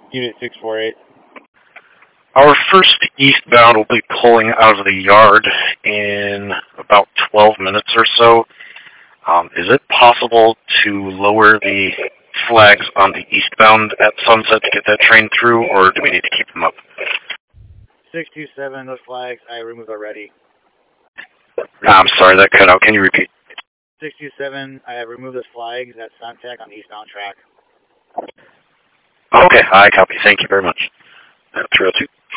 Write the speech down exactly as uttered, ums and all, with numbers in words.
Unit six four eight. Our first eastbound will be pulling out of the yard in about twelve minutes or so. Um, is it possible to lower the flags on the eastbound at Sunset to get that train through, or do we need to keep them up? six two seven, those flags I removed already. I'm sorry, that cut out. Can you repeat? six two seven, I have removed those flags at Suntech on the eastbound track. Okay, I copy. Thank you very much. three oh two.